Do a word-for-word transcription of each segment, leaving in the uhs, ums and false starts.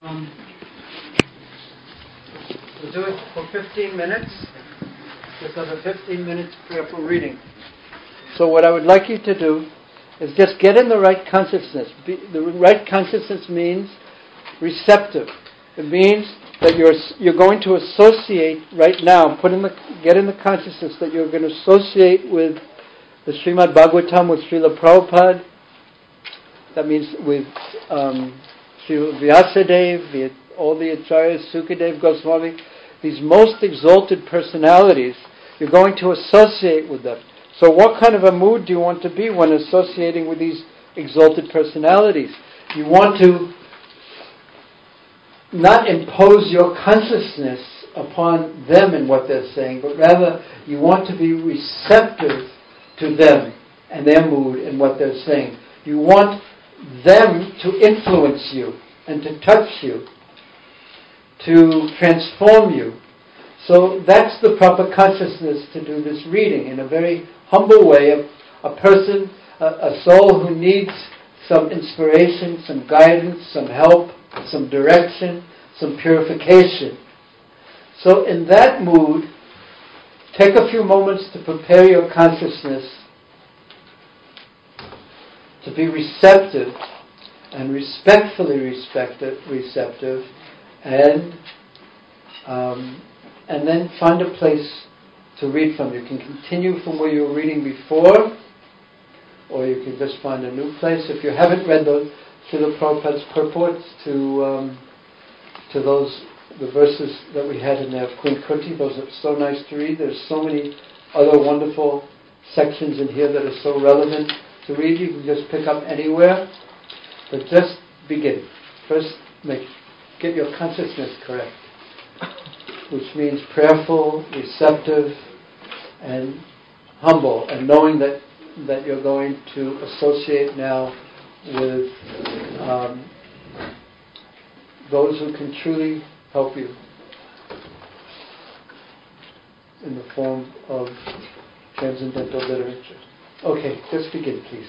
Um, we'll do it for fifteen minutes. Just have a fifteen minutes prayerful reading. So what I would like you to do is just get in the right consciousness. Be, the right consciousness means receptive. It means that you're you're going to associate right now. Put in the get in the consciousness that you're going to associate with the Srimad Bhagavatam, with Srila Prabhupada. That means with um, Srila Vyasadeva, the, all the Acharyas, Sukadeva Goswami, these most exalted personalities. You're going to associate with them. So what kind of a mood do you want to be when associating with these exalted personalities? You want to not impose your consciousness upon them and what they're saying, but rather you want to be receptive to them and their mood and what they're saying. You want them to influence you and to touch you, to transform you. So that's the proper consciousness to do this reading in a very humble way. A, a person, a, a soul who needs some inspiration, some guidance, some help, some direction, some purification. So in that mood, take a few moments to prepare your consciousness to be receptive and respectfully respective, receptive, and um, and then find a place to read from. You can continue from where you were reading before, or you can just find a new place. If you haven't read the Srila Prabhupada's purports to um, to those the verses that we had in there of Queen Kunti, those are so nice to read. There's so many other wonderful sections in here that are so relevant to read. You can just pick up anywhere, but just begin. First, make get your consciousness correct, which means prayerful, receptive, and humble, and knowing that that you're going to associate now with um, those who can truly help you in the form of transcendental literature. Okay, just begin, please.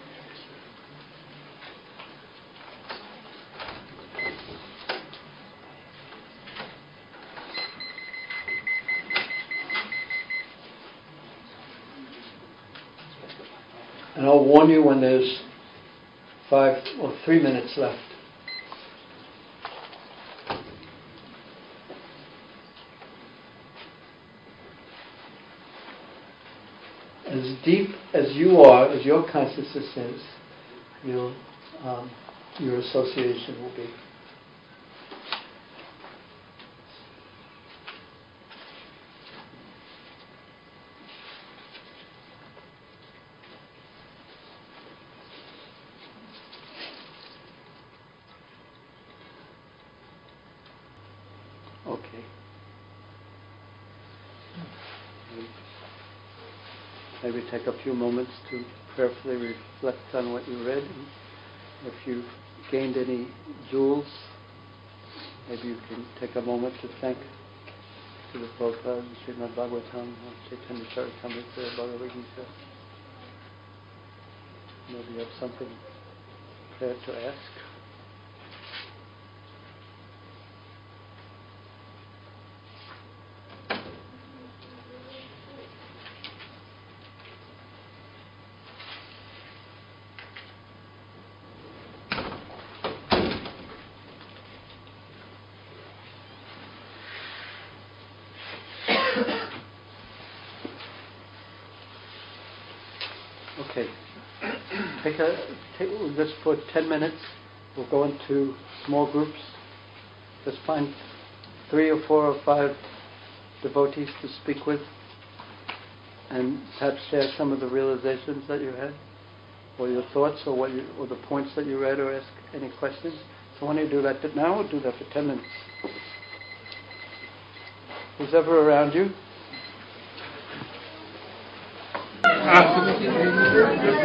And I'll warn you when there's five or three minutes left. As deep as you are, as your consciousness is, your, um, your association will be. Okay. Maybe take a few moments to prayerfully reflect on what you read. And if you've gained any jewels, maybe you can take a moment to thank Srila Prabhupada, Srimad Bhagavatam, Chaitanya Charitamrita, Bhagavad Gita. Maybe you have something, prayer to ask. Okay. Take a take just for ten minutes. We'll go into small groups. Just find three or four or five devotees to speak with, and perhaps share some of the realizations that you had, or your thoughts, or what you, or the points that you read, or ask any questions. So why don't you do that now? We'll do that for ten minutes. Who's ever around you?